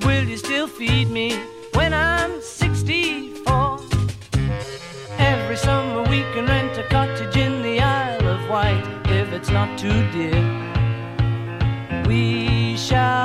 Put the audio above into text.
Will you still feed me when I'm 64? Every summer we can rent a cottage in the Isle of Wight if it's not too dear. We shall